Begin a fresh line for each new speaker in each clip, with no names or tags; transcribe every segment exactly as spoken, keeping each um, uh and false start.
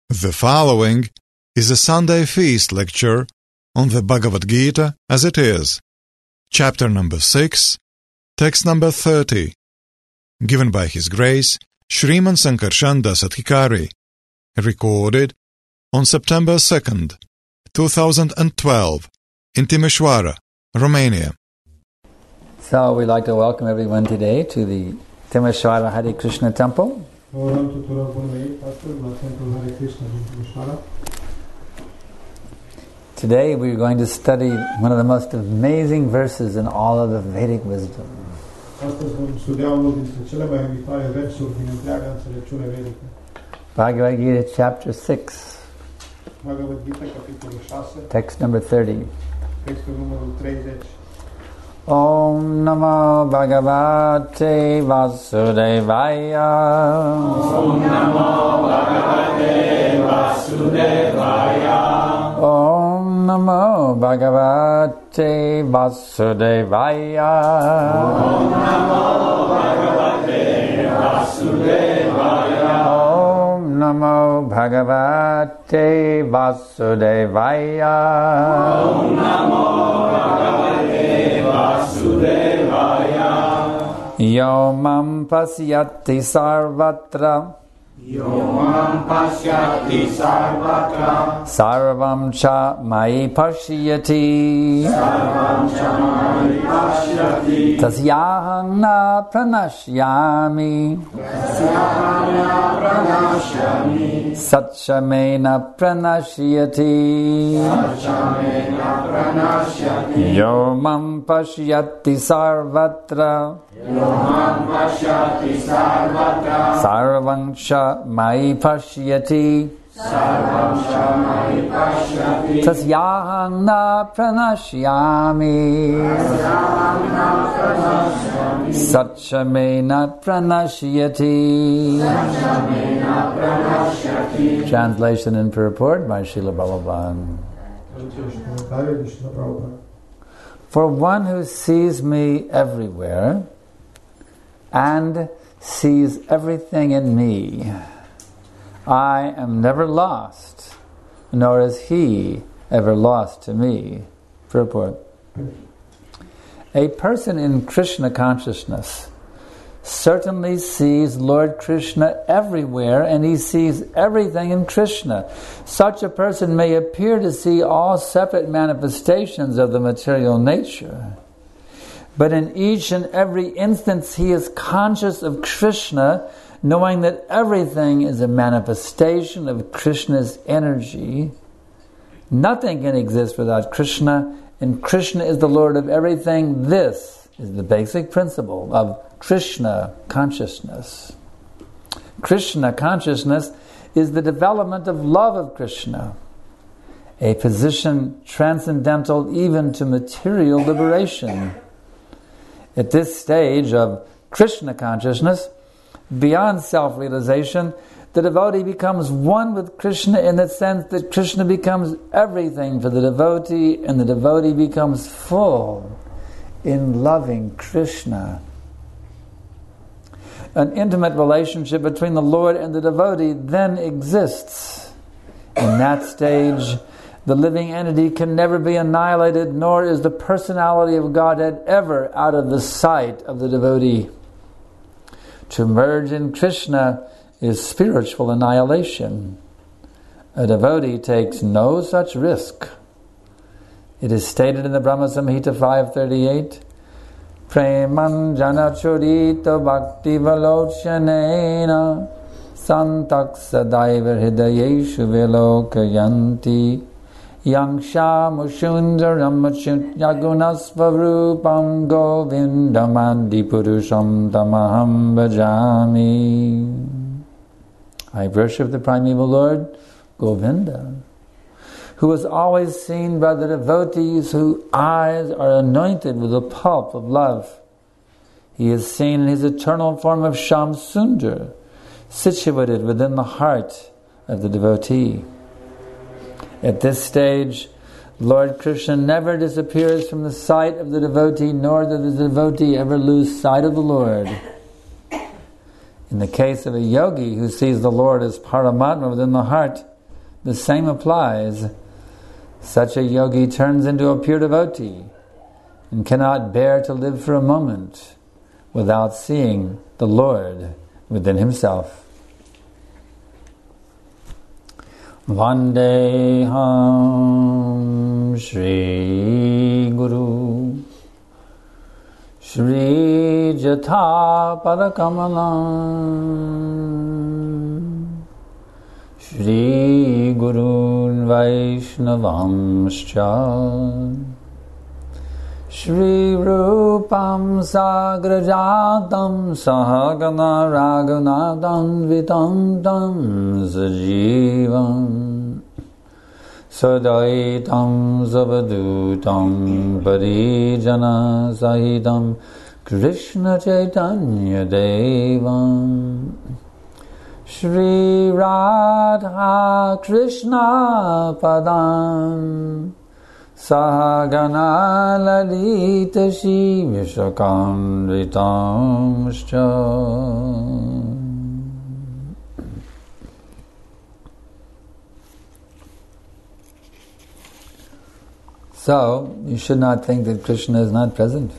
The following is a Sunday feast lecture on the Bhagavad Gita as it is, chapter number six, text number thirty, given by His Grace Shriman Sankarshan Dasadhikari, recorded on September second, two thousand twelve, in Timișoara, Romania.
So we'd like to welcome everyone today to the Timișoara Hare Krishna Temple. Today we're going to study one of the most amazing verses in all of the Vedic wisdom. Bhagavad Gita chapter six, text number thirty. Om Namo Bhagavate Vasudevaya.
Om Namo Bhagavate Vasudevaya.
Om Namo Bhagavate Vasudevaya.
Om Namo Bhagavate Vasudevaya.
Om Namo Bhagavate Vasudevaya.
Om Namo Vasudevaya.
Yo mam pasyati sarvatra.
Yo mam pasyati sarvatra.
Sarvam cha mai pashyati.
Sarvam cha mai pashyati.
Tasyaham na pranashyami.
Tasyaham na pranashyami.
Satchamena pranashyati.
Satchamena pranashyati.
Yo mam pashyati sarvatra.
Yo mam pashyati sarvatra.
Sarvam cha mai pashyati.
Sarvam cha mai pashyati.
Tasyaham na pranashyami.
Tasyaham na pranashyami.
Satchamena pranashyati.
Satchamena pranashyati.
Translation and purport by Srila Prabhupada. For one who sees me everywhere and sees everything in me, I am never lost, nor is he ever lost to me. Purport. A person in Krishna consciousness certainly sees Lord Krishna everywhere, and he sees everything in Krishna. Such a person may appear to see all separate manifestations of the material nature, but in each and every instance he is conscious of Krishna, knowing that everything is a manifestation of Krishna's energy. Nothing can exist without Krishna, and Krishna is the Lord of everything. This is the basic principle of Krishna consciousness. Krishna consciousness is the development of love of Krishna, a position transcendental even to material liberation. At this stage of Krishna consciousness, beyond self-realization, the devotee becomes one with Krishna in the sense that Krishna becomes everything for the devotee, and the devotee becomes full in loving Krishna. An intimate relationship between the Lord and the devotee then exists. In that stage, the living entity can never be annihilated, nor is the personality of Godhead ever out of the sight of the devotee. To merge in Krishna is spiritual annihilation. A devotee takes no such risk. It is stated in the Brahma Samhita five thirty-eight, Preman jana churita bhakti valochanena santak sadaiva hridayeshu vilokayanti yangsha mushundaram yagunasvarupam govindamandi purusham tamaham bhajami. I worship the primeval Lord, Govinda, who is always seen by the devotees whose eyes are anointed with the pulp of love. He is seen in his eternal form of Sham Sundar, situated within the heart of the devotee. At this stage, Lord Krishna never disappears from the sight of the devotee, nor does the devotee ever lose sight of the Lord. In the case of a yogi who sees the Lord as Paramatma within the heart, the same applies. Such a yogi turns into a pure devotee and cannot bear to live for a moment without seeing the Lord within himself. Vandeham Shri Guru Shri Jatha Padakamalam Shri Gurun Vaishnavamscha Shri Rupam Sagrajatam Sahagana Raghunathan Vitam Tam Sajivam Sadaitam Zavadutam Parijana Sahitam Krishna Chaitanya Devam Shri Radha Krishna Padam Sahagana Lalita Shri Vishakam So, you should not think that Krishna is not present.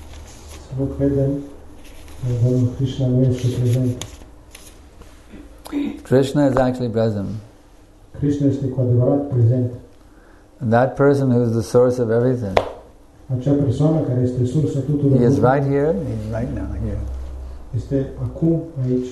Krishna is actually present.
Krishna este cu adevărat prezent.
And that person who is the source of everything.
Acea persoană care este sursa tuturor.
He is right here, he is right now here.
Este acum aici.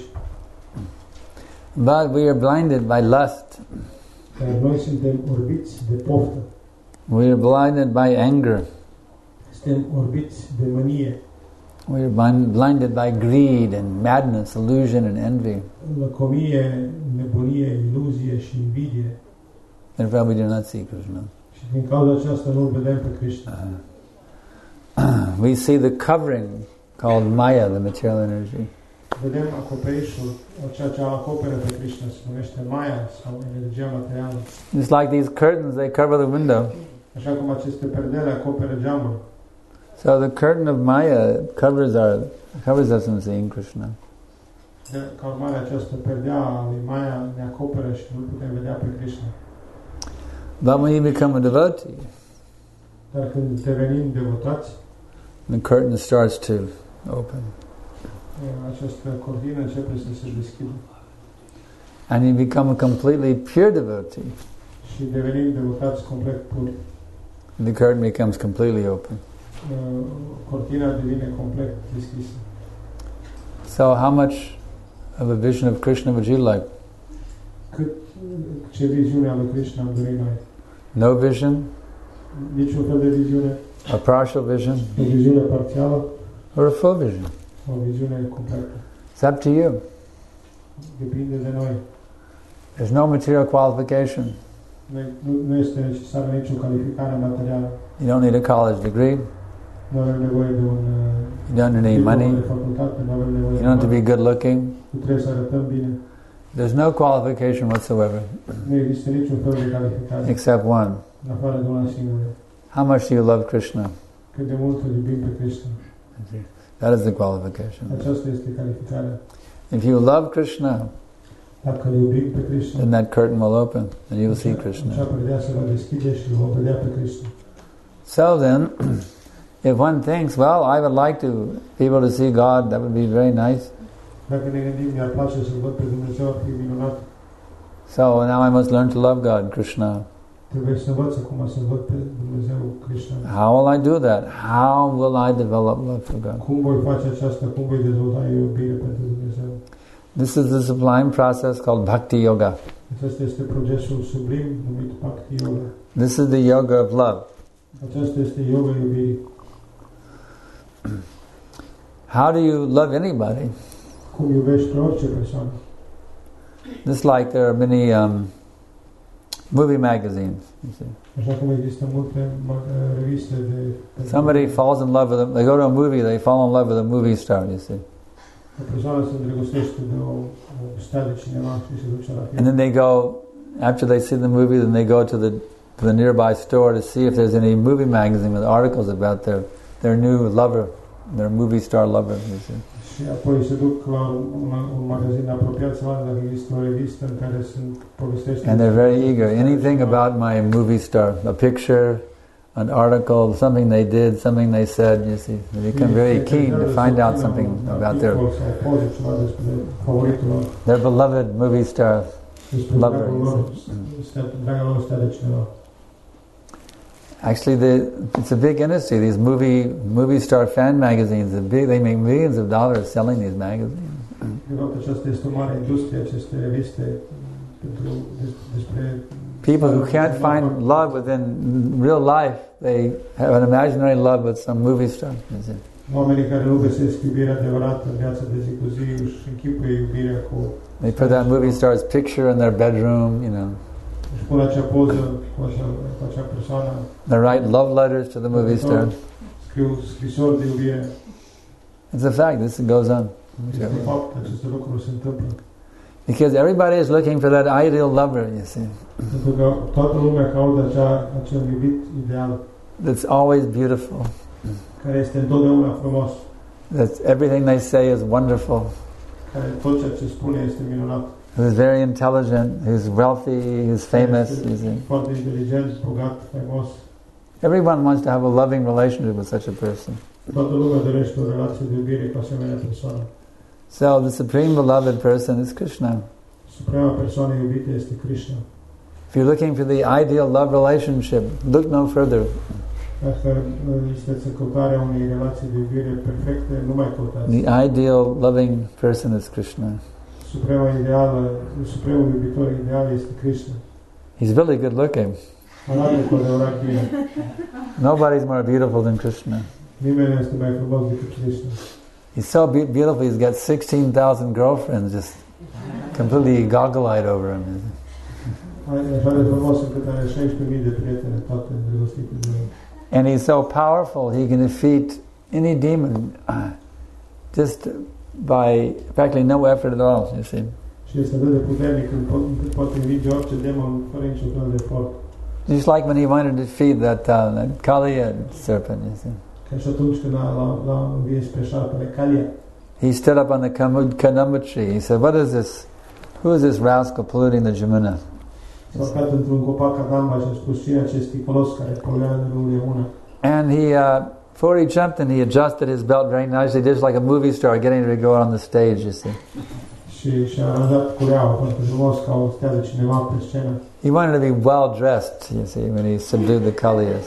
But we are blinded by lust.
Dar noi suntem orbiți de poftă.
We are blinded by anger.
Suntem orbiți de mânie.
We are blinded by greed and madness, illusion and envy.
Lăcomie, nebunie, iluzie și invidie.
Therefore we do not see Krishna.
Și din cauza aceasta nu vedem pe Krishna.
Uh, we see the covering called Maya, the material energy.
Vedem acoperișul, ceea ce acoperă pe Krishna, se numește Maya sau energia materială.
Just like these curtains, they cover the window.
Așa cum aceste perdele acoperă geamul.
So the curtain of Maya covers our covers us from seeing Krishna.
De, ca urmare, această perdea a lui Maya ne acoperă și nu putem vedea pe Krishna.
But when you become a devotee,
dar când devenim devotați,
the curtain starts to open.
Această cortină începe să se deschidă.
And you become a completely pure devotee.
Și devenim devotați complet puri.
The curtain becomes completely open.
Cortina devine complet deschisă.
So how much of a vision of Krishna would you like?
Cât, ce viziune a lui Krishna am dorit noi?
No vision?
Niciun fel de viziune?
A partial vision?
O viziune parțială?
Or a full vision?
O viziune completă?
It's up to you.
Depinde de noi.
There's no material qualification.
Nu, nu este necesară nicio calificare materială.
You don't need a college degree.
Nu avem nevoie de un
You don't need money.
de facultate, nu avem nevoie
You don't have to be good looking.
Nu trebuie să arătăm bine.
There's no qualification whatsoever.
Nu există niciun fel de calificare.
Except one.
În afară de una singură.
How much do you love Krishna?
Cât de mult îl iubim pe Krishna.
That is the qualification.
Aceasta este calificarea.
If you love Krishna,
dacă îl iubim pe Krishna,
then that curtain will open and you will see Krishna.
Acea perdea se va deschide și vom vedea pe Krishna.
So then, if one thinks, well, I would like to be able to see God, that would be very nice.
Dacă ne gândim, mi-ar place să-L văd pe Dumnezeu, ar fi minunat.
So now I must learn to love God, Krishna.
Trebuie să învăț acum să văd pe Dumnezeu, Krishna.
How will I do that? How will I develop love for God?
Cum voi face aceasta? Cum voi dezvolta iubire pentru Dumnezeu?
This is the sublime process called Bhakti Yoga.
Acesta este procesul sublim numit Bhakti Yoga.
This is the yoga of love.
Aceasta este yoga iubirii.
How do you love anybody?
Cum iubești pe orice persoană?
Just like there are many um, movie magazines. You see.
Așa cum există multe reviste de...
Somebody falls in love with them. They go to a movie. They fall in love with a movie star. You see.
O persoană se îndrăgostește de o, o stea de cineva și se duce la film.
And then they go, after they see the movie, then they go to the to the nearby store to see if there's any movie magazine with articles about their their new lover, their movie star lover. You see.
Și Și apoi se duc la un, un magazin apropiat să vadă dacă există o revistă în care sunt povestești.
And they're very eager. Anything about my movie star, a picture, an article, something they did, something they said, you see. They become very keen to find out something about their their beloved movie star lover. Actually, the, it's a big industry. These movie movie star fan magazines, the big, they make millions of dollars selling these magazines. People who can't find love within real life, they have an imaginary love with some movie star. They put that movie star's picture in their bedroom, you know. They write love letters to the movie star. It's a fact. This goes on. Because everybody is looking for that ideal lover, you see. That's always beautiful. That everything they say is wonderful. Who's very intelligent, who's wealthy, who's famous. You see. Everyone wants to have a loving relationship with such a person. So the supreme beloved person is Krishna. If you're looking for the ideal love relationship, look no further. The ideal loving person is Krishna. He's really good looking. Nobody's more beautiful than Krishna. He's so be- beautiful, he's got sixteen thousand girlfriends just completely goggle-eyed over him. And he's so powerful, he can defeat any demon uh, just by practically no effort at all, you see. Just like when he wanted to defeat that, uh, that Kaliya serpent, you see. He stood up on the Kadamba tree. He said, "What is this? Who is this rascal polluting the Jamuna?" And he, uh, before he jumped in, he adjusted his belt very nicely, just like a movie star getting ready to go out on the stage, you see. He wanted to be well dressed, you see, when he subdued the Kaliyas.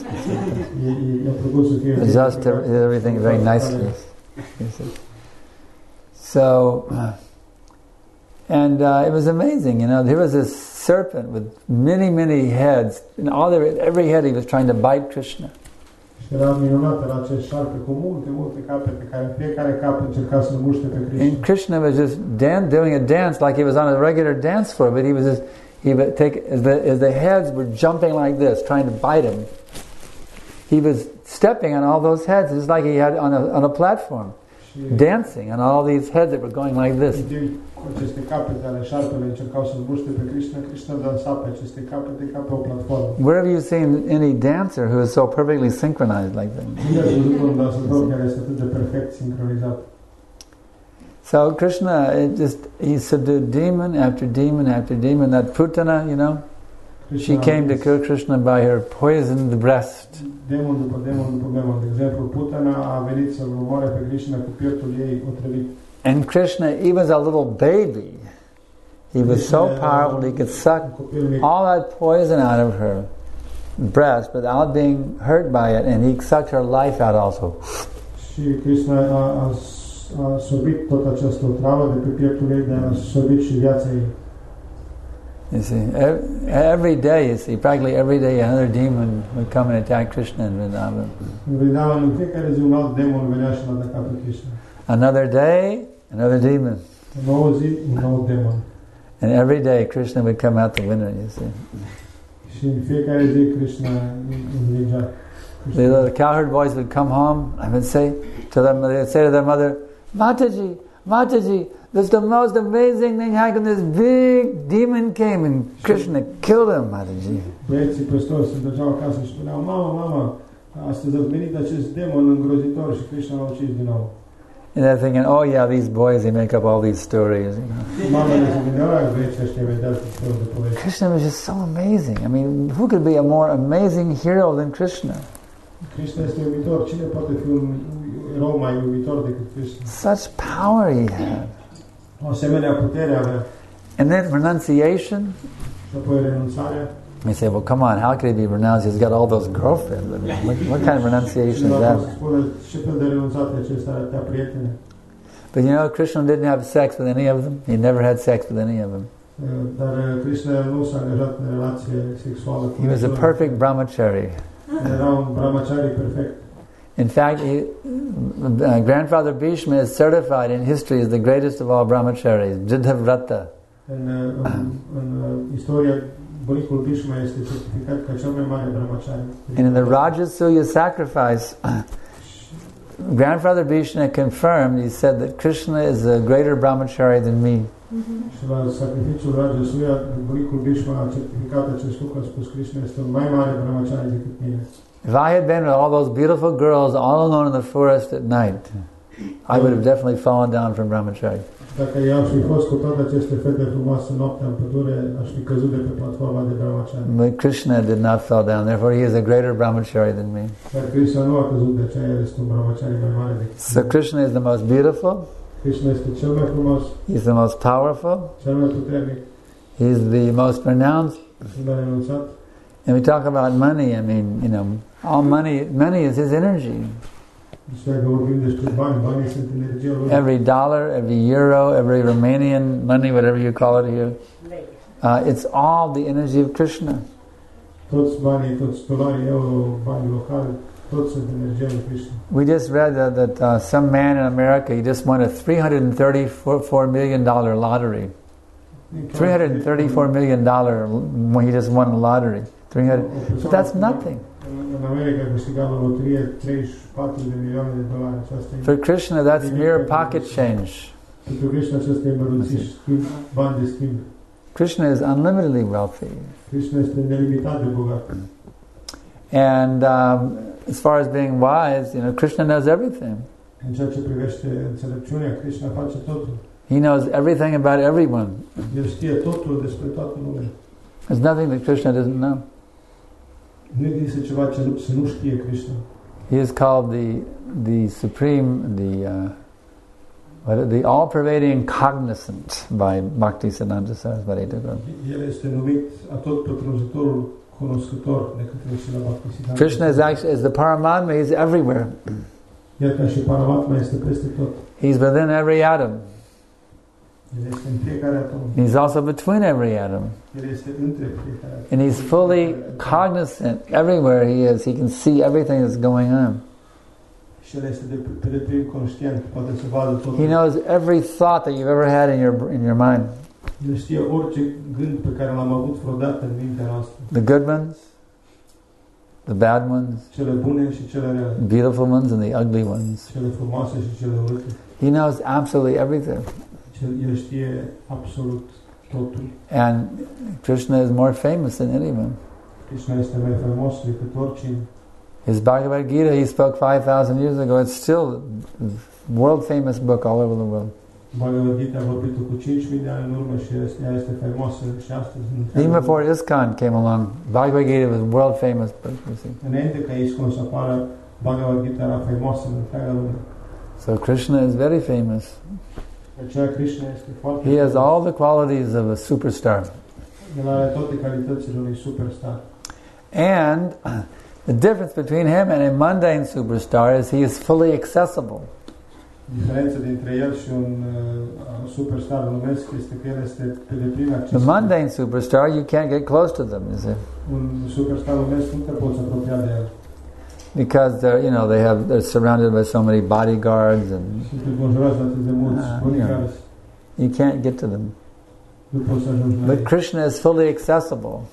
Adjust everything very nicely, you see. So, and uh, it was amazing, you know. There was this serpent with many, many heads, and all the, every head he was trying to bite Krishna. And Krishna was just dan- doing a dance like he was on a regular dance floor, but he was just, he would take, as the, as the heads were jumping like this, trying to bite him, he was stepping on all those heads, just like he had on a, on a platform, dancing on all these heads that were going like this. Where have you seen any dancer who is so perfectly synchronized like that? So Krishna, it just he subdued demon after demon after demon. That Putana, you know, she came to kill Krishna by her poisoned breast. And Krishna, even as a little baby, he was so powerful he could suck all that poison out of her breast without being hurt by it, and he sucked her life out also. You see, every, every day, you see, practically every day another demon would come and attack Krishna in Vrindavan. Another day, another demon. And every day Krishna would come out the winner, you see. The little cowherd boys would come home and would say to them, they would say to their mother, "Mataji, Mataji, this is the most amazing thing happened. This big demon came and Krishna killed him, Mataji."
Băieții păstori se duceau acasă și spuneau, "Mama, mama, astăzi a venit acest demon îngrozitor și Krishna l-a ucis din nou."
And they're thinking, oh yeah, these boys, they make up all these stories. You know.
Mamele se gândeau, "Ah, băieții ăștia inventați tot felul de povești."
Krishna was just so amazing. I mean, who could be a more amazing hero than Krishna?
Krishna este uimitor. Cine poate fi un erou mai uimitor decât Krishna?
Such power he had.
O asemenea putere avea.
And then renunciation.
Și apoi renunțarea.
You say, well, come on, how could he be renounced? He's got all those girlfriends. I mean, what, what kind of renunciation is that? But you know, Krishna didn't have sex with any of them. He never had sex with any of them. He was a perfect brahmachari. In fact, he, uh, Grandfather Bhishma is certified in history as the greatest of all brahmacharis, Jidhavrata.
Bunicul Bhishma este certificat ca cel mai mare brahmachari.
And in the Rajasuya sacrifice, Grandfather Bhishma confirmed, he said that Krishna is a greater brahmachari than me.
Și la sacrificiul Rajasuya, bunicul Bhishma a certificat acest lucru, a spus Krishna este un mai mare brahmachari decât mine.
If I had been with all those beautiful girls all alone in the forest at night, I would have definitely fallen down from brahmachari.
Dacă eu aș fi fost cu toate aceste fete frumoase noaptea în pădure, aș fi căzut de pe platforma de brahmachari.
But Krishna did not fall down, therefore he is a greater brahmachari than me.
Dar Krishna nu a căzut, de aceea el este un brahmachari mai mare decât mine.
So Krishna is the most beautiful.
Krishna este cel mai frumos.
He's the most powerful.
Cel mai puternic.
He's the most pronounced.
Cel mai renunțat.
And we talk about money, I mean, you know, all money, money is his energy. Every dollar, every euro, every Romanian money, whatever you call it here, uh, it's all the energy of Krishna. We just read that, that uh, some man in America, he just won a three hundred thirty-four million dollars lottery. three hundred thirty-four million dollars when he just won the lottery. three hundred, but that's nothing. For Krishna, that's mere pocket change. Krishna is unlimitedly wealthy. And um, as far as being wise, you know, Krishna knows everything. He knows everything about everyone. There's nothing that Krishna doesn't know. He is called the the supreme, the uh, what, the all-pervading cognizant by Bhaktisiddhanta Saraswati Thakur. Krishna is actually is the Paramatma. He's everywhere. He's within every atom. He's also between every atom. And he's fully cognizant everywhere he is. He can see everything that's going on. He knows every thought that you've ever had in your in your mind. The good ones, the bad ones, the beautiful ones and the ugly ones. He knows absolutely everything. And Krishna is more famous than anyone. His Bhagavad Gita he spoke five thousand years ago. It's still a world famous book all over the world. Even before ISKCON came along, Bhagavad Gita was a world famous book. You see. So Krishna is very famous. He has all the qualities of a superstar. And the difference between him and a mundane superstar is he is fully accessible. The mundane superstar, you can't get close to them, you see. Because they're, you know, they have they're surrounded by so many bodyguards and uh, you know, you can't get to them. But Krishna is fully accessible.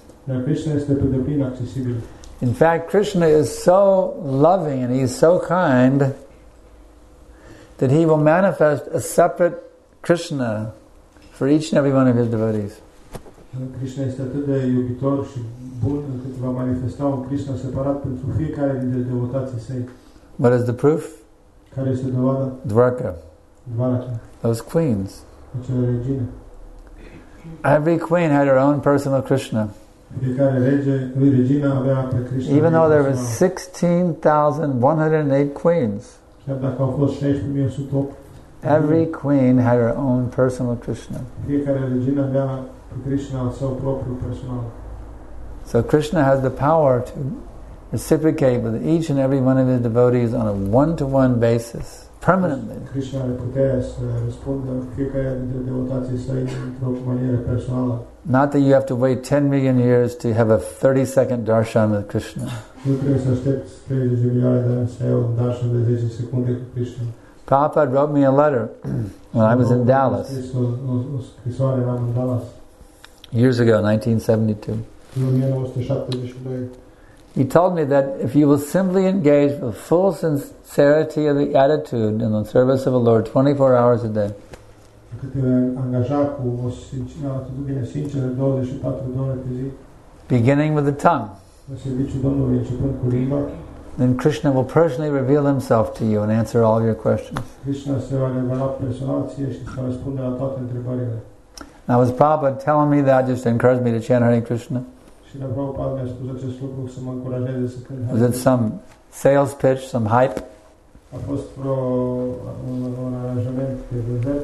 In fact, Krishna is so loving and he's so kind that he will manifest a separate Krishna for each and every one of his devotees.
Krishna este atât de iubitor și bun încât va manifesta un Krishna separat pentru fiecare dintre devotații săi.
What is the proof?
Care este dovada?
Dvarka.
Dvaracha,
those queens.
acele regine.
Every queen had her own personal Krishna.
Fiecare rege, regina avea pe Krishna.
Even though there were sixteen thousand one hundred eight queens,
Chiar dacă au fost șaisprezece mii o sută opt,
every queen had her own personal Krishna.
fiecare regină avea pe Krishna al său propriu personal.
So Krishna has the power to reciprocate with each and every one of his devotees on a one-to-one basis, permanently.
Krishna are puterea să răspundă fiecare dintre devotații săi într-o manieră personală.
Not that you have to wait ten million years to have a thirty-second darshan with Krishna.
Nu trebuie să aștepți treizeci de milioane de ani să ai un darshan de zece secunde cu Krishna.
Prabhupada wrote me a letter when I was in Dallas
A scris o, o, o scrisoare, eram în Dallas,
years ago, nineteen seventy-two.
în nouăsprezece șaptezeci și doi.
He told me that if you will simply engage with full sincerity of the attitude in the service of the Lord twenty-four hours a day,
Că te angaja cu o sinceră, atitudine sinceră douăzeci și patru de ore pe zi,
beginning with the tongue,
în serviciul Domnului, începând cu limba,
then Krishna will personally reveal himself to you and answer all your questions.
Krishna se va revela personal ție și să răspunde la toate întrebările.
Now, was Prabhupada telling me that just to encourage me to chant Hare Krishna?
Și la Prabhupada mi-a spus acest lucru să mă încurajeze să cânt Hare
Was it
Krishna.
some sales pitch, some hype?
A fost vreo un, un aranjament de vânzări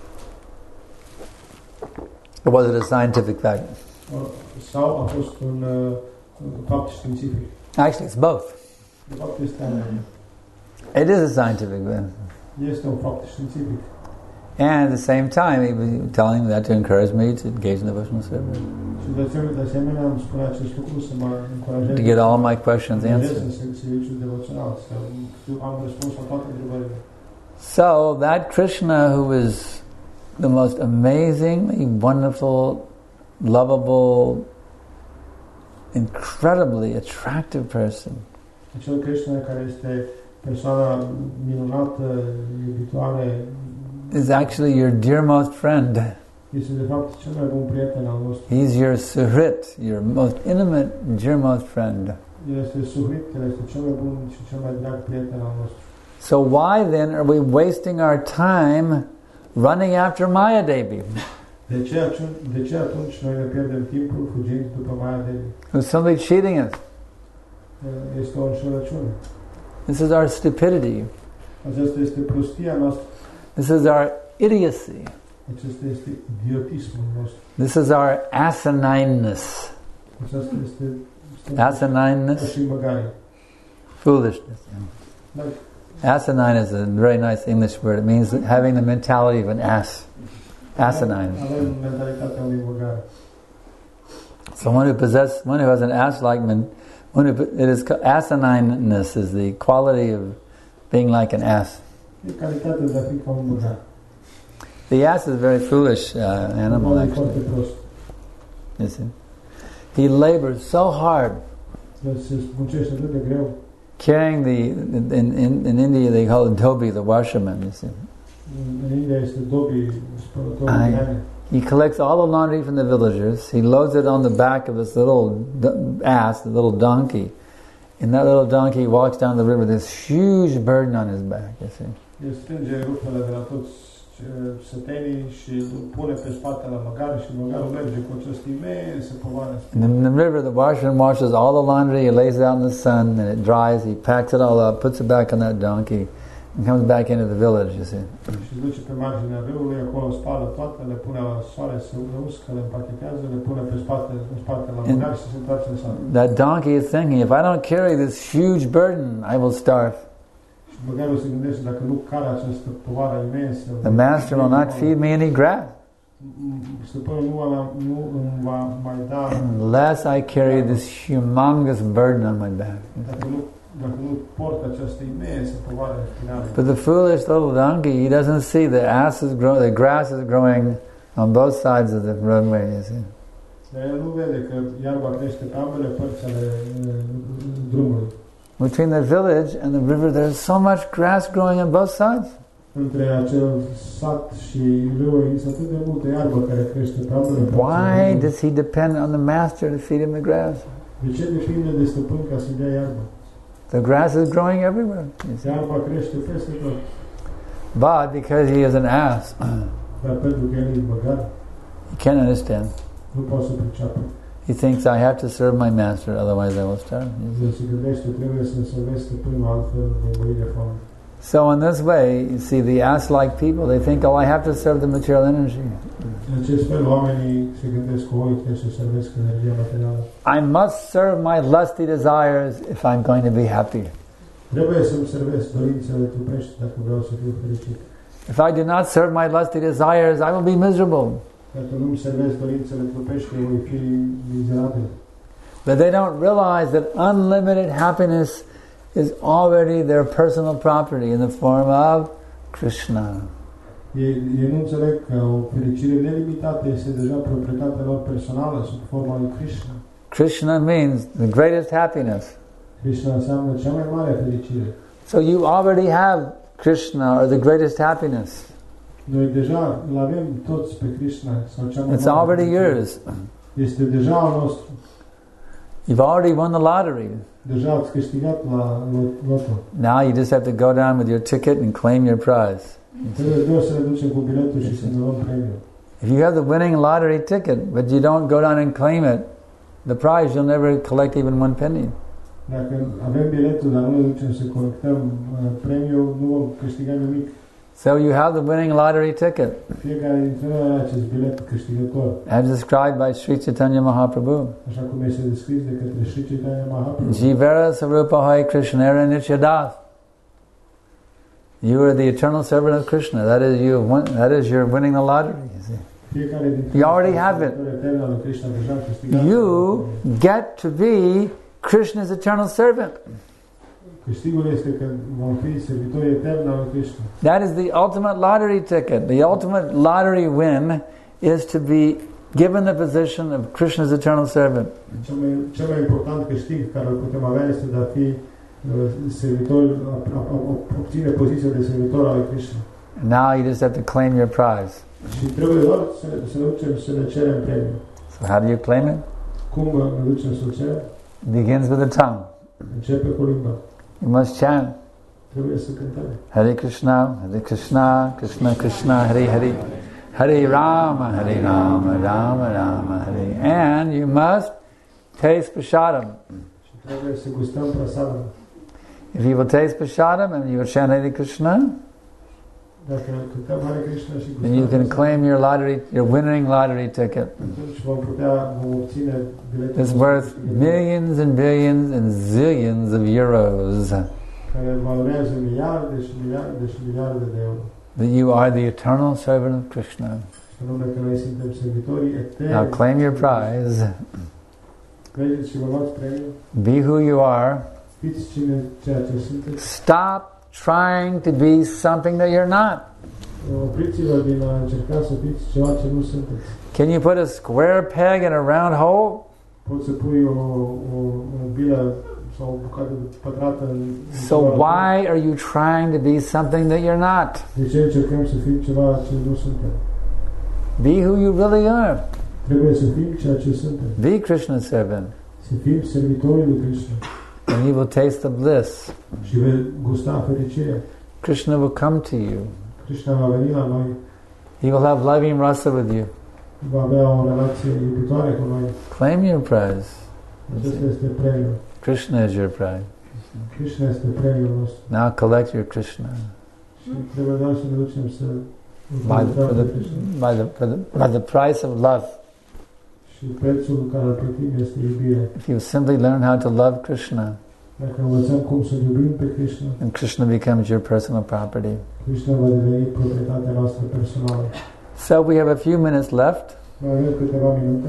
Or was it a scientific fact?
sau a fost un, un fapt științific.
Actually, it's both.
De fapt este ambele.
It is a scientific fact.
Este un fapt științific.
And at the same time, he was telling me that to encourage me to engage in devotional service,
Și de asemenea, de asemenea îmi spune acest lucru să mă încurajeze
to get all my questions
să
answered.
în serviciul devoțional, să am răspuns la toate întrebările.
So that Krishna, who is the most amazingly wonderful, lovable, incredibly attractive person,
Acel Krishna care este persoana minunată, iubitoare,
is actually your dearmost friend.
este de fapt cel mai bun prieten al nostru.
He's your suhrit, your most intimate, dearmost friend.
El este suhrit, el este cel mai bun și cel mai drag prieten al nostru.
So why then are we wasting our time running after Maya Devi,
De ce, atunci, de ce atunci noi ne pierdem timpul fugind după Maya Devi?
who's simply cheating us?
Este o înșelăciune.
This is our stupidity.
Aceasta este prostia noastră.
This is our idiocy.
Acesta este idiotismul nostru.
This is our asinineness.
Aceasta este
Asinineness?
pășimăgare.
Foolishness. Asinine is a very nice English word. It means having the mentality of an ass. Asinine.
Avem mentalitatea unui măgar.
So one who possesses, one who has an ass-like man, one who, it is asinineness is the quality of being like an ass.
E calitatea de a fi ca un măgar.
The ass is a very foolish uh, animal,
E foarte
actually.
prost.
You see, he labors so hard
El se muncește atât de greu.
carrying the in in, in India they call it dhobi, the washerman. You see,
În India este Dobby, spălătorul
Ai.
de haine.
he collects all the laundry from the villagers. He loads it on the back of this little d- ass, the little donkey. And that little donkey walks down the river. This huge burden on his back. You see.
El strânge rufele de la toți sătenii și îl pune pe spate la măgar și măgarul merge cu această imensă povară.
And in the river, the washerman washes all the laundry. He lays it out in the sun, and it dries. He packs it all up, puts it back on that donkey, and comes back into the village. You see.
Și se duce pe marginea râului, acolo spală toate, le pune la soare, se uscă, le împachetează, le pune pe spate, în spate la măgar și se întoarce în sat.
That donkey is thinking, if I don't carry this huge burden, I will starve.
Și măgarul se gândește, dacă nu care această povară imensă,
The master will not feed me any grass
stăpânul nu, va, nu îmi va mai da,
unless I carry this humongous burden on my back.
dacă nu, dacă nu port această imensă povară în spinare.
But the foolish little donkey, he doesn't see the ass is growing, the grass is growing on both sides of the roadway. You see.
Dar el nu vede că iarba crește pe ambele părți ale uh, drumului.
Between the village and the river, there's so much grass growing on both sides.
Între acel sat și râu există atât de multă iarbă care crește pe ambele părți.
Why does he depend on the master to feed him the grass?
De ce depinde de stăpân ca să-i dea iarbă?
The grass is growing everywhere. You see.
Iarba crește peste tot.
But because he is an ass,
Dar pentru că el e băgat,
he can't understand.
nu poate să priceapă.
He thinks I have to serve my master, otherwise I will starve.
El se gândește, trebuie să servesc stăpânul, altfel voi muri de foame.
So in this way, you see, the ass-like people, they think, oh, I have to serve the material energy.
În acest fel, oamenii se gândesc că oi, trebuie să servesc energia materială.
I must serve my lusty desires if I'm going to be happy.
Trebuie să-mi servesc dorințele trupești dacă vreau să fiu fericit.
If I do not serve my lusty desires, I will be miserable.
Dacă nu-mi servesc dorințele trupești, voi fi mizerabil.
But they don't realize that unlimited happiness is already their personal property in the form of Krishna.
Ei, ei nu înțeleg că o fericire nelimitată este deja proprietatea lor personală sub forma lui Krishna.
Krishna means the greatest happiness.
Krishna înseamnă cea mai mare fericire.
So you already have Krishna or the greatest happiness.
Noi deja îl avem toți pe Krishna sau cea mai
It's
mare
already
fericire.
yours.
Este deja al nostru.
You've already won the lottery.
Deja ați câștigat la loto.
Now you just have to go down with your ticket and claim your prize.
Trebuie doar să ne ducem cu biletul și să ne luăm premiul.
If you have the winning lottery ticket, but you don't go down and claim it, the prize, you'll never collect even one penny.
Dacă avem biletul, dar nu ne ducem să colectăm uh, premiul, nu vom câștiga nimic.
So you have the winning lottery ticket,
Fiecare dintre noi are acest bilet câștigător,
as described by Sri Chaitanya Mahaprabhu.
așa cum este descris de către Sri Chaitanya Mahaprabhu.
Jivara Sarupahai Krishnera Nityadas. You are the eternal servant of Krishna. That is you. That is your winning the lottery. You see.
Fiecare dintre
You already have it.
etern al lui Krishna deja a câștigat.
You get to be Krishna's eternal servant.
Câștigul este că vom fi servitori eterni al lui Krishna.
That is the ultimate lottery ticket. The ultimate lottery win is to be given the position of Krishna's eternal servant.
Cel mai, cel mai important câștig care îl putem avea este de a fi servitor, a, a, a, obține poziția de servitor al lui Krishna.
And now you just have to claim your prize.
Și trebuie doar să, să ne ducem să ne cerem premiul.
So how do you claim it?
Cum ne ducem să cerem?
It begins with the tongue.
Începe cu limba.
You must chant.
Trebuie să cântăm.
Hare Krishna, Hare Krishna, Krishna Krishna, Hare Hare, Hare Rama, Hare Rama, Rama Rama, Hare. And you must taste prasadam.
Și trebuie să gustăm prasadam.
If you will taste prasadam and you will chant Hare Krishna,
Dacă cântăm Hare Krishna și
then you
gustăm
can claim your lottery, your winning lottery ticket.
atunci vom putea vom obține biletul
It's worth millions and billions and zillions of euros.
care valorează miliarde și miliarde și miliarde de euro.
That you are the eternal servant of Krishna.
Și anume că noi suntem servitorii eterni.
Now claim your prize.
Mergeți și vă luați premiul.
Be who you are.
Fiți cine, ceea ce sunteți.
Stop trying to be something that you're not.
Opriți-vă din a încerca să fiți ceva ce nu sunteți.
Can you put a square peg in a round hole?
Poți să pui o, o, o bilă sau o bucată pătrată în...
So why are you trying to be something that you're not?
De ce încercăm să fim ceva ce nu suntem?
Be who you really are.
Trebuie să fim ceea ce suntem.
Be Krishna's servant.
Să fim servitorii lui Krishna.
And you will taste the bliss.
Și vei gusta fericirea.
Krishna will come to you.
Krishna va veni la noi.
He will have loving rasa with you.
Va avea o relație iubitoare cu noi.
Claim your prize.
Acesta este premiul.
Krishna is your prize.
Krishna este premiul nostru.
Now collect your Krishna.
Și trebuie doar să ne ducem să
By the, for the, by, the, for the, by the price of love.
Și prețul care îl plătim este iubire.
If you simply learn how to love Krishna,
Dacă învățăm cum să iubim pe Krishna,
and Krishna becomes your personal property.
Krishna va deveni proprietatea noastră personală.
So we have a few minutes left.
Mai avem câteva minute.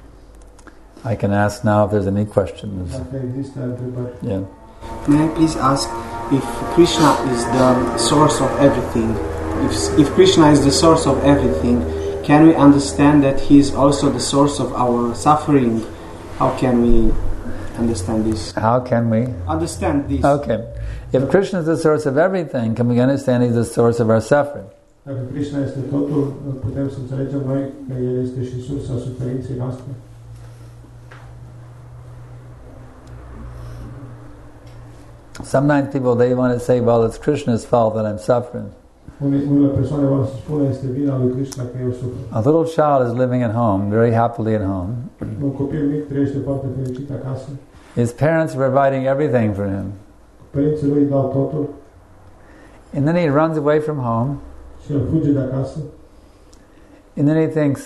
I can ask now if there's any questions.
Dacă există întrebări.
Yeah.
May I please ask if Krishna is the source of everything? If, if Krishna is the source of everything, can we understand that he is also the source of our suffering? How can we understand this?
How can we?
Understand this.
Okay. If Krishna is the source of everything, can we understand he's the source of our suffering?
Dacă Krishna este totul, putem să înțelegem noi că El este și sursa suferinței noastre.
Sometimes people, they want to say, well, it's Krishna's fault that I'm suffering.
Unele persoane vor să spună este vina lui Krishna că eu sufăr.
A little child is living at home, very happily at home.
Un copil mic trăiește foarte fericit acasă.
His parents are providing everything for him.
Părinții lui îi dau totul
And then he runs away from home.
și el fuge de acasă.
And then he thinks,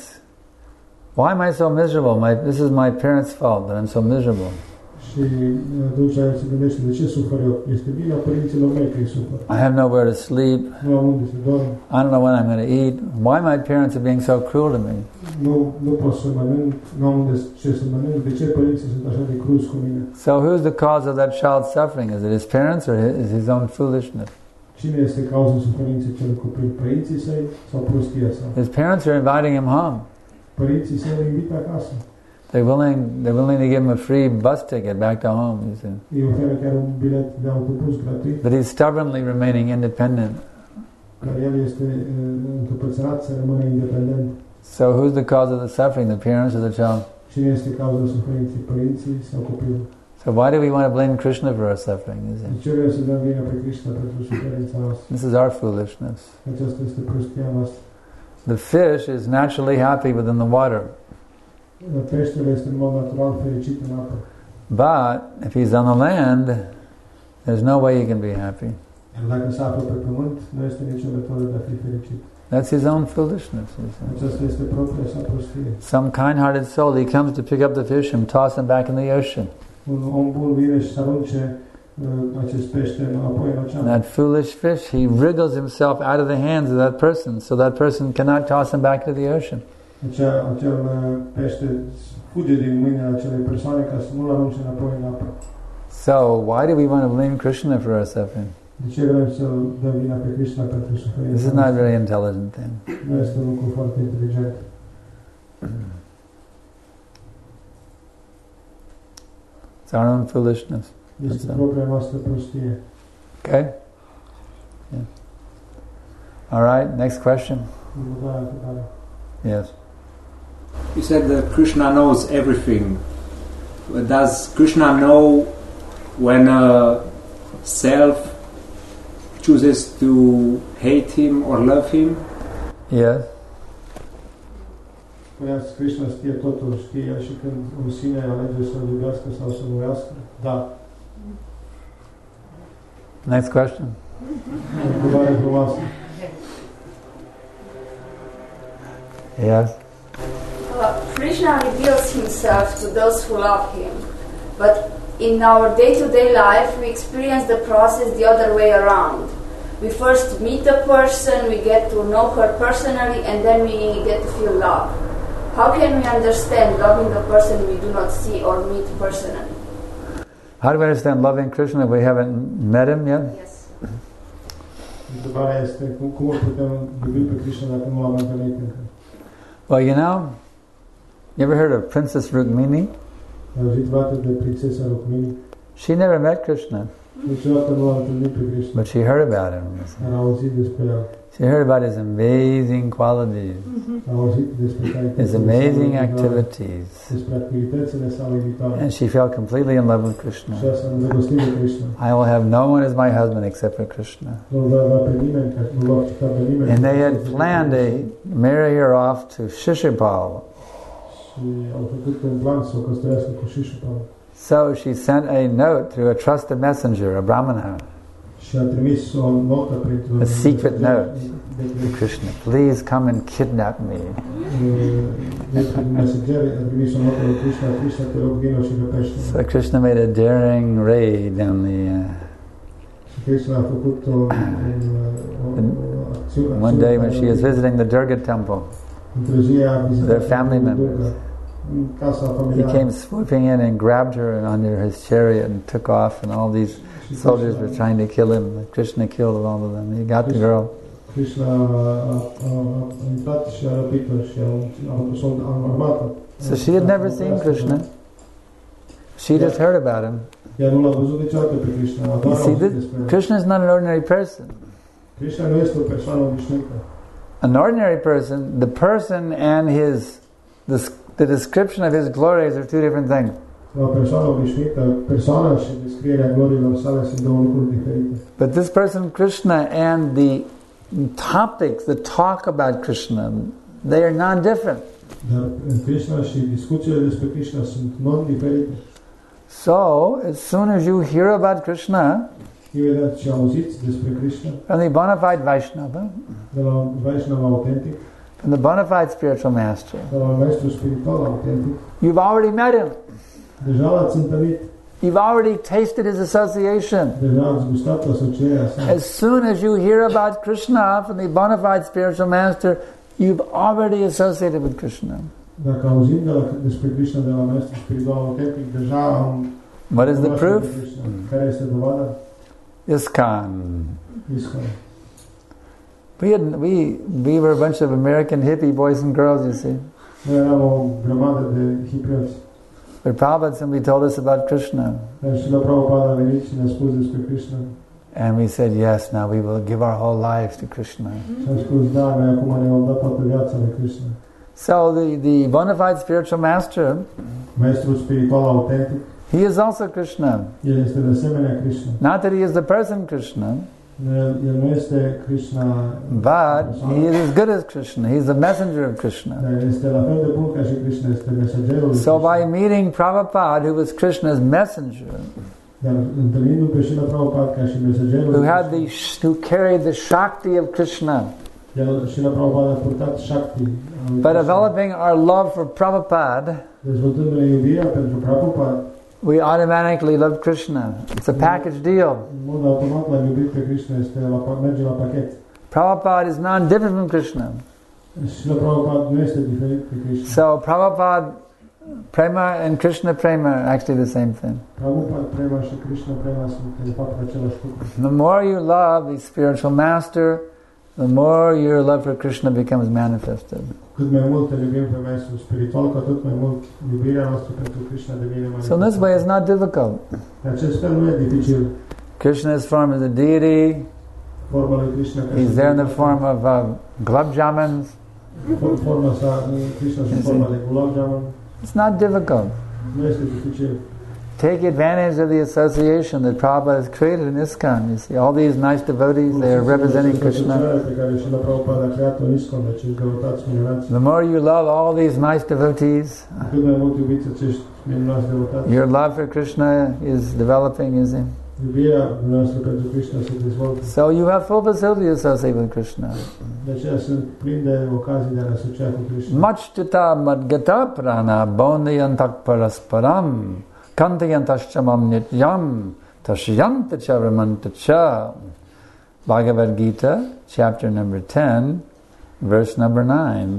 why am I so miserable? My, this is my parents' fault that I'm so miserable.
Și atunci el se gândește, de ce sufăr eu? Este vina părinților mei că îi sufăr.
I have nowhere to sleep.
Nu am unde să dorm.
I don't know when I'm going to eat. Why my parents are being so cruel to me?
Nu, nu pot să mănânc, nu am unde ce să mănânc. De ce părinții sunt așa de cruzi cu mine?
So who's the cause of that child's suffering? Is it his parents or his, his own foolishness?
Cine este cauza suferinței celui copil? Părinții săi sau prostia sa?
His parents are inviting him home.
Părinții săi îl invită acasă.
They're willing, they're willing to give him a free bus ticket back to home. You see.
Îi oferă chiar un bilet de autobuz gratuit.
But he's stubbornly remaining independent.
Dar el este încăpățânat să rămână independent.
So who's the cause of the suffering? The parents or the child?
Cine este cauza suferinței? Părinții sau copilul?
So why do we want to blame Krishna for our suffering? Is
De
it?
ce vrem să dăm vina pe Krishna pentru suferința noastră?
This is our foolishness.
Aceasta este prostia noastră.
The fish is naturally happy within the water.
Peștele este în mod natural fericit în apă.
But if he's on the land, there's no way he can be happy.
Iar dacă se află pe pământ, nu este nicio metodă de a fi fericit.
That's his own foolishness. You see.
Aceasta este propria sa prostie.
Some kind-hearted soul, he comes to pick up the fish and toss him back in the ocean.
Un om bun vine și să arunce uh, acest pește înapoi în ocean.
That foolish fish, he wriggles himself out of the hands of that person, so that person cannot toss him back into the ocean.
Acea, acel uh, pește fuge din mâinile acelei persoane ca să nu-l arunce înapoi în apă.
So why do we want to blame Krishna for our suffering?
De ce vrem să dăm vina pe Krishna pentru suferință?
This is not a very intelligent thing.
Nu este un lucru foarte inteligent.
It's our own foolishness.
Este propria noastră prostie.
Okay? Yeah. All right, next question.
Următoarea întrebare.
Yes.
You said that Krishna knows everything. Does Krishna know when a self chooses to hate him or love him?
Yes.
Spuneați, Krishna știe totul, știe el și când un sine alege să-l iubească sau să-l urăscă? Da.
Next question.
Întrebare frumoasă.
Yes.
Uh, Krishna reveals himself to those who love him, but in our day-to-day life we experience the process the other way around. We first meet a person, we get to know her personally, and then we get to feel love. How can we understand loving the person we do not see or meet personally?
How do we understand loving Krishna if we haven't met him yet?
Yes.
Întrebarea este, cum, cum îl putem iubi pe Krishna dacă nu l-am întâlnit încă?
Well, you know, you ever heard of Princess Rukmini?
Ai auzit vreodată de prințesa Rukmini?
She never met Krishna,
Niciodată nu l-a întâlnit pe Krishna,
but she heard about him.
dar a auzit despre el.
She heard about his amazing qualities,
A auzit despre
his
calitățile
amazing
sale
activities,
despre activitățile sale viitoare.
and she fell completely in love with Krishna.
Și asta îndrăgostit de Krishna.
I will have no one as my husband except for Krishna.
Nu va avea pe nimeni, că nu va accepta pe nimeni.
And they had planned to marry her off to Shishupal.
Și au făcut un plan să o căsătorească cu Shishupal.
So she sent a note through a trusted messenger, a brahmana,
Și a trimis o notă printr-un
a secret note
de
to Krishna. Please come and kidnap me.
printr-un mesager a trimis o notă lui Krishna, Krishna te rog vino și răpește.
So Krishna made a daring raid on the. Uh,
Și Krishna a făcut o, o, o acțiune.
one day when she was visiting the Durga temple,
Într-o zi a vizitat
their family members.
Durga, în casa
he
familiară.
came swooping in and grabbed her under his chariot and took off, and all these soldiers were trying to kill him. Krishna killed all of them. He got the girl.
Krishna a, a, a, a intrat și a răpit-o și a, a adus-o în armată.
So she had never seen Krishna. She just heard about him.
Ea nu l-a văzut niciodată pe Krishna.
You
Doar a
see,
auzit
this,
despre el.
Krishna is not an ordinary person.
Krishna nu este o persoană obișnuită.
An ordinary person, the person and his, the, the description of his glories are two different things.
O persoană obișnuită, persoana și descrierea gloriilor sale sunt două lucruri diferite.
But this person, Krishna, and the topics that talk about Krishna, they are non-different.
Dar Krishna și discuțiile despre Krishna sunt non-diferite.
So, as soon as you hear about Krishna,
Imediat ce auziți despre Krishna,
from the bona fide Vaishnava,
de la Vaishnava autentic,
from the bona fide spiritual master,
de la un maestru spiritual autentic,
you've already met him.
deja l-ați întâlnit,
You've already tasted his association.
deja ați gustat asocierea sa.
As soon as you hear about Krishna from the bona fide spiritual master, you've already associated with Krishna.
Dacă auzim de la, despre Krishna de la maestru spiritual autentic, deja am...
What is the proof?
Care este dovada?
ISKCON.
ISKCON.
We, had, we, we were a bunch of American hippie boys and girls, you see.
Noi eram o grămadă de hipioți.
But Prabhupada simply told us about Krishna.
Dar și la Prabhupada a venit și ne-a spus despre Krishna.
And we said, yes, now we will give our whole lives to Krishna.
Și am spus, da, noi acum ne-am dat toată viața lui Krishna.
So the, the bona fide spiritual master,
Maestrul spiritual autentic,
he is also Krishna.
el este de asemenea Krishna.
Not that he is the person Krishna,
El, el nu este Krishna,
but he is as good as Krishna. He is the messenger of Krishna.
dar este la fel de bun ca și Krishna, este mesagerul lui
So
Krishna.
by meeting Prabhupada, who was Krishna's messenger,
Dar întâlnindu-l pe Srila Prabhupada ca și mesagerul
who
lui
had the
Krishna,
who carried the Shakti of Krishna,
el, Srila Prabhupada a purtat Shakti.
by developing our love for Prabhupada,
Dezvoltându-ne iubirea pentru Prabhupada,
we automatically love Krishna. It's a package deal.
în mod automat l-am iubit pe Krishna, este la, merge la pachet.
Prabhupada is non-different from Krishna.
Srila Prabhupada nu este diferit de Krishna.
So Prabhupada Prema and Krishna Prema are actually the same thing.
Prabhupada Prema și Krishna Prema sunt de fapt același lucru.
The more you love the spiritual master, the more your love for Krishna becomes manifested.
Cât mai mult îl iubim pe Maestru spiritual, cu atât mai mult iubirea noastră pentru Krishna devine mai
So in this way it's not difficult.
De acest fel nu e dificil.
Krishna's form is a deity.
Forma lui Krishna,
He's there in the form of uh, gulab jamans.
Forma sa, Krishna sub forma de gulab jamun.
It's not difficult.
Nu este dificil.
Take advantage of the association that Prabhupada has created in ISKCON. You see, all these nice devotees, they are representing Krishna. The more you love all these nice devotees, your love for Krishna is developing, you see. So you have full facility to associate with Krishna. Machchita madgata prana bondayantak parasparam kantayantaschamam nityam tashyanta charamanta cha. Bhagavad Gita, chapter number ten, verse number nine.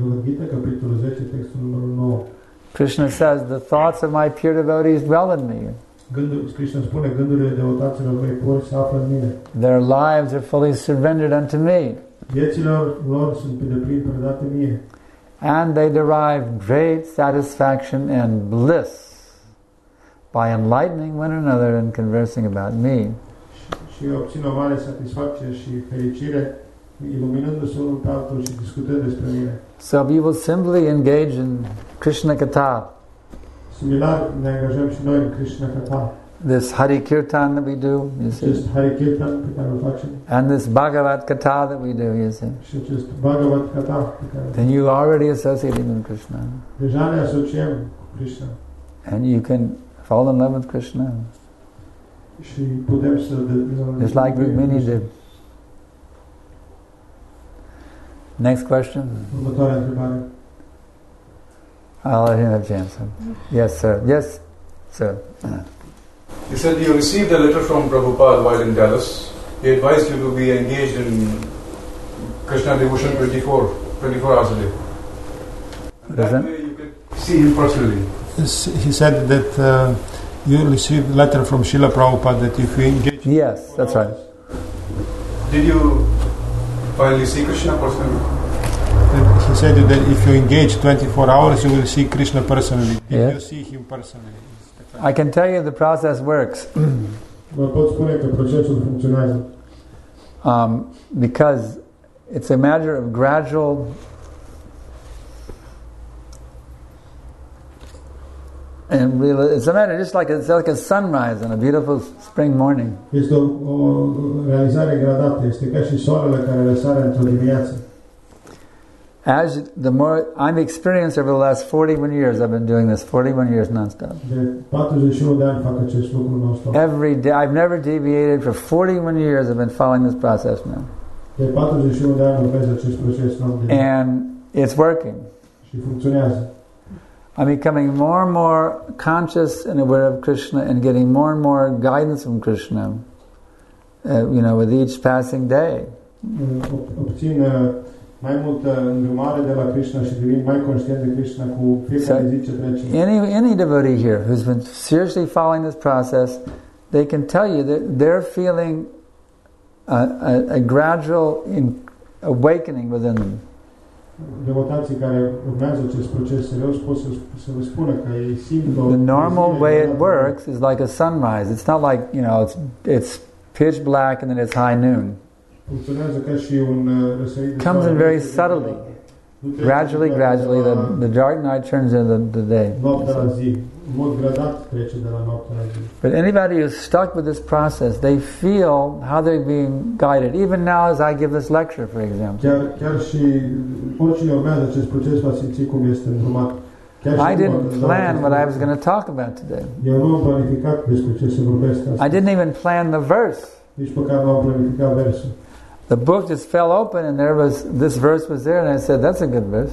Krishna says, the thoughts of my pure devotees dwell in me.
Krishna spune, gândurile devotaților mei pur se află în mine.
Their lives are fully surrendered unto me.
Vieților lor sunt pe deplin predate mie.
And they derive great satisfaction and bliss by enlightening one another and conversing about me.
Și obțin o mare satisfacție și fericire iluminându-se unul pe altul și discutând despre mine.
So if you will simply engage in Krishna Katha,
Similar, ne angajăm și noi în Krishna Katha.
this Hari Kirtan that we do, you see,
Acest Hari Kirtan pe care îl facem
and this Bhagavad Katha that we do, you see,
și acest Bhagavad Katha pe care
then you already associated with Krishna.
deja ne asociem cu Krishna.
And you can fall in love with Krishna.
Și putem să...
Just like Rukmini did. Next question.
Următoarea întrebare.
I'll let him have a chance. Yes, sir. Yes, sir.
You said you received a letter from Prabhupada while in Dallas. He advised you to be engaged in Krishna devotion twenty-four, twenty-four hours a day. And that
Doesn't-
way you can see him personally.
He said that uh, you received a letter from Srila Prabhupada that if you engage...
Yes, that's right.
Did you finally see Krishna personally?
He said that if you engage twenty-four hours, you will see Krishna personally. If
Yeah.
you see him personally.
I can tell you the process works.
Vă pot spune că procesul funcționează.
Um, because it's a matter of gradual And really, it's a matter just like it's like a sunrise on a beautiful spring morning.
Este o, o realizare gradată, este ca și soarele care răsare într-o dimineață.
As the more I'm experienced over the last forty-one years, I've been doing this forty-one years nonstop.
De patruzeci și unu de ani fac acest lucru non-stop.
Every day, I've never deviated for forty-one years. I've been following this process now.
De patruzeci și unu de ani urmez acest proces non-stop.
And it's working.
Și funcționează.
I'm becoming more and more conscious and aware of Krishna and getting more and more guidance from Krishna, uh, you know, with each passing day.
Obțin mai multă îndrumare de la Krishna și devin mai conștient de Krishna cu fiecare zi ce trece.
Any, any devotee here who's been seriously following this process, they can tell you that they're feeling a, a, a gradual in, awakening within them.
Devotații care urmează acest proces serios pot să, să vă spună că ei simt o...
The normal way it works is like a sunrise. It's not like, you know, it's it's pitch black and then it's high noon.
Funcționează ca și un răsărit de
comes in very subtly. Gradually, gradually, the, the dark night turns into the, the day.
Noaptea la zi, în mod gradat trece de la noaptea la zi.
But anybody who's stuck with this process, they feel how they're being guided. Even now as I give this lecture, for example.
Chiar, chiar și oricine urmează acest proces va simți cum este îndrumat.
I didn't plan what I was going to talk about today.
Eu nu am planificat despre ce să vorbesc astăzi.
I didn't even plan the verse.
Nici măcar nu am planificat versul.
The book just fell open and there was, this verse was there and I said, that's a good verse.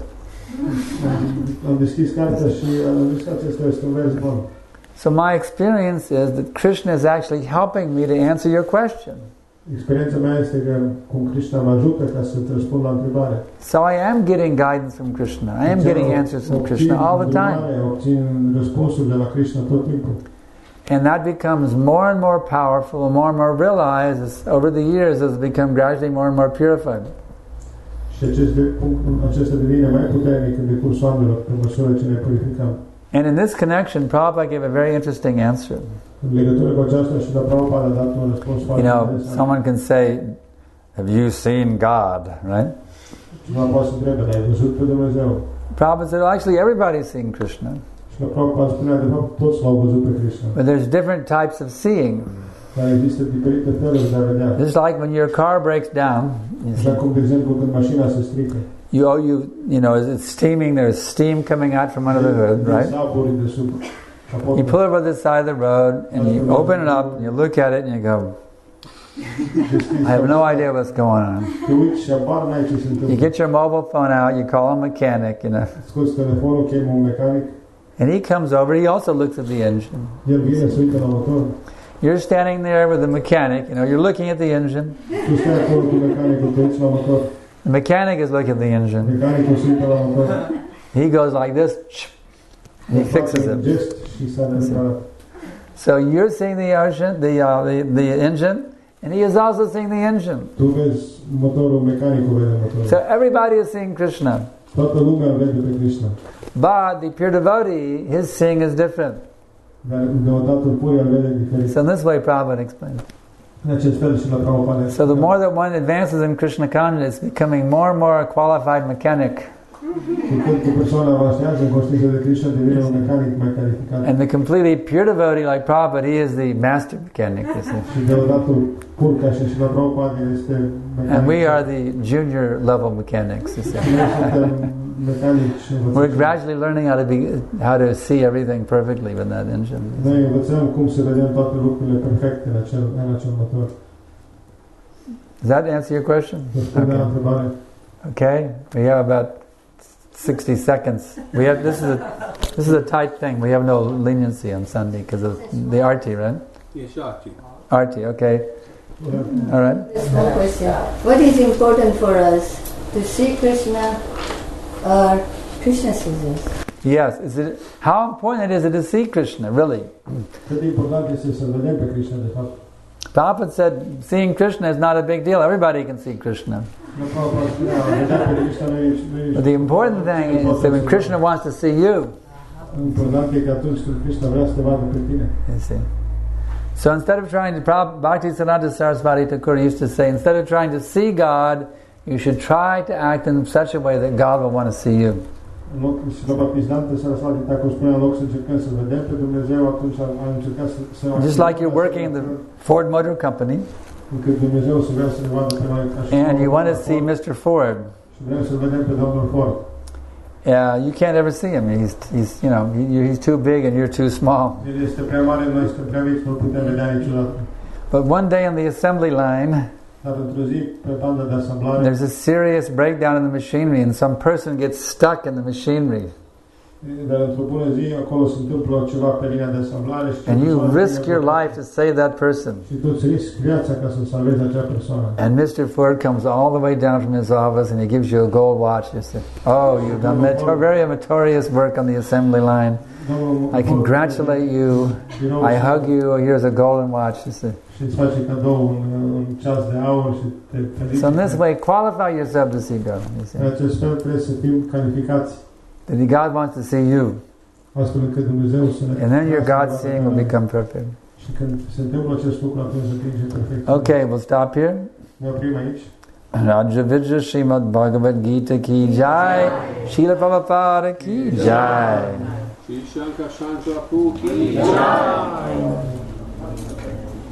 Am deschis cartea și am zis, acesta este un vers bun.
So my experience is that Krishna is actually helping me to answer your question.
Experiența mea este că cum Krishna mă ajută ca să te răspund la întrebare.
So I am getting guidance from Krishna. I am getting answers from Krishna all the time.
Obțin răspunsuri de la Krishna tot timpul.
And that becomes more and more powerful and more and more realized as, over the years as it become gradually more and more purified.
Și acesta devine mai puternic în decursul anilor pe măsură ce ne purificăm.
And in this connection, Prabhupada gave a very interesting answer.
În legătură cu aceasta și la Prabhupada a dat un răspuns foarte
You know,
interesant.
someone can say, have you seen God, right?
Cineva poate să întrebe, ai văzut pe Dumnezeu?
Prabhupada said, well, actually everybody's seeing Krishna.
Și la Prabhupada spunea, de fapt, toți l-au văzut pe Krishna.
But there's different types of seeing.
Dar există diferite feluri de a vedea.
Just like when your car breaks down,
Așa cum, de exemplu, când mașina se strică.
You, oh, you, you know, it's steaming, there's steam coming out from under the hood, right? You pull it over the side of the road and you open it up and you look at it and you go, I have no idea what's going on. You get your mobile phone out, you call a mechanic, you know. And he comes over, he also looks at the engine. You're standing there with the mechanic, you know, you're looking at the engine. The mechanic is looking at the engine. He goes like this, and he fixes it. So you're seeing the ocean, the, uh, the the engine, and he is also seeing the engine. So everybody is seeing Krishna. But the pure devotee, his seeing is different. So in this way Prabhupada explained. So the more that one advances in Krishna consciousness, it's becoming more and more a qualified mechanic. And the completely pure devotee like Prabhupada, he is the master mechanic. And we are the junior level mechanics. We're gradually learning how to be, how to see everything perfectly with that engine. Does that answer your question? Okay. Okay. We have about sixty seconds. We have this is a this is a tight thing. We have no leniency on Sunday because of the arti, right?
Yes, arti.
Arti, okay. All right.
One question: what is important for us, to see Krishna or Krishna sees us?
Yes. Is it how important is it to see Krishna? Really? Prabhupada said, seeing Krishna is not a big deal. Everybody can see Krishna. But the important thing is that when Krishna wants to see you, you see. So instead of trying to, Bhaktisiddhanta Saraswati Thakur used to say, instead of trying to see God, you should try to act in such a way that God will want to see you.
În loc, și la baptizante Sarasvati Thakur spunea, în loc să încercăm să vedem pe Dumnezeu, atunci am încercat să... să
Just like you're working in the Ford Motor Company,
încât Dumnezeu să vrea să ne vadă pe noi ca și
and you want to see Mister Ford.
Și vrem să vedem pe domnul Ford.
Yeah, you can't ever see him. He's, he's, you know, he, he's too big and you're too small.
El este prea mare, noi suntem prea mici, nu putem vedea niciodată.
But one day on the assembly line,
Dar într-o zi, pe banda de asamblare,
there's a serious breakdown in the machinery and some person gets stuck in the machinery.
dar într-o bună zi, acolo se întâmplă ceva pe linia de asamblare și
And you risk your life to save that person.
și tu îți risci viața ca să salvezi acea persoană.
And Mister Ford comes all the way down from his office and he gives you a gold watch. You say, oh, you've done meto- very meritorious work on the assembly line. I congratulate you. I hug you. Here's a golden watch. You say.
Și îți face cadou un, un ceas de aur și te felicită.
So in this way, qualify yourself to see God. You see.
În acest fel trebuie să fim calificați.
That God wants to see you.
Astfel încât Dumnezeu să ne...
And then your God seeing will become perfect.
Și când se întâmplă acest lucru, atunci să fim perfect.
Okay, we'll stop here.
Ne oprim aici.
Raja Vidya Srimad Bhagavad Gita ki jai, Srila Prabhupada ki jai.
Shri Shankar Shankar Prabhu ki jai.